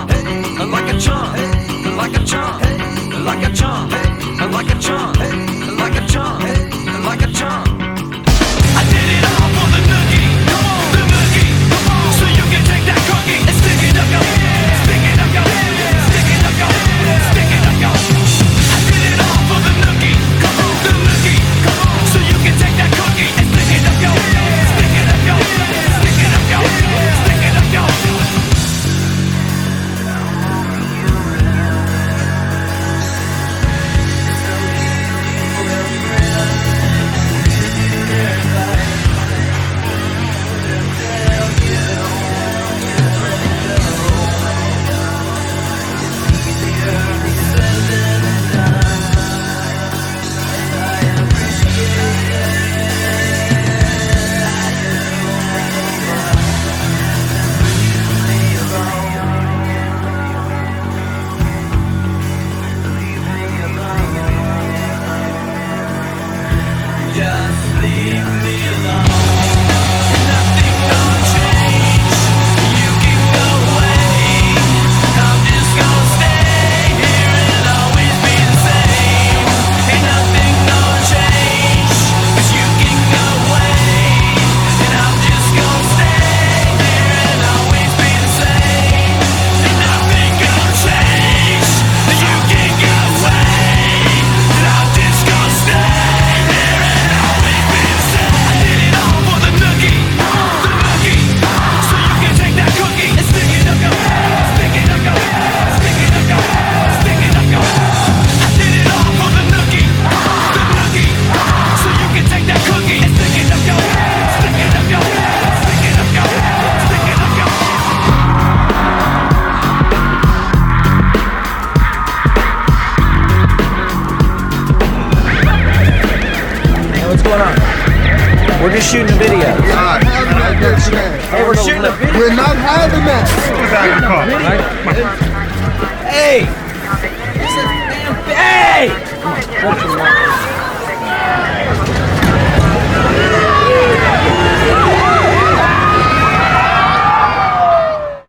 chump, like a chump, like a chump, like a chump, like a chump, like a chump, like a chump. I did it all for the nookie, the nookie, so you can take that cookie and stick it up your, stick it up your, stick it up your, stick it up your. I did it all for the nookie, so you can take that cookie and stick it up your, stick it up your, stick it up your, stick it up your. Just leave me alone. Nothing gonna change. You can go away. I'm just gonna stay here and always be the same. Ain't nothing gonna change. 'Cause you can go away. And I'm just gonna stay here and always be the same. Ain't nothing gonna change. You can go away. And I'm just gonna stay. What's going on? We're just shooting a video. Hey, we're shooting a video. We're not having that. Hey! Hey!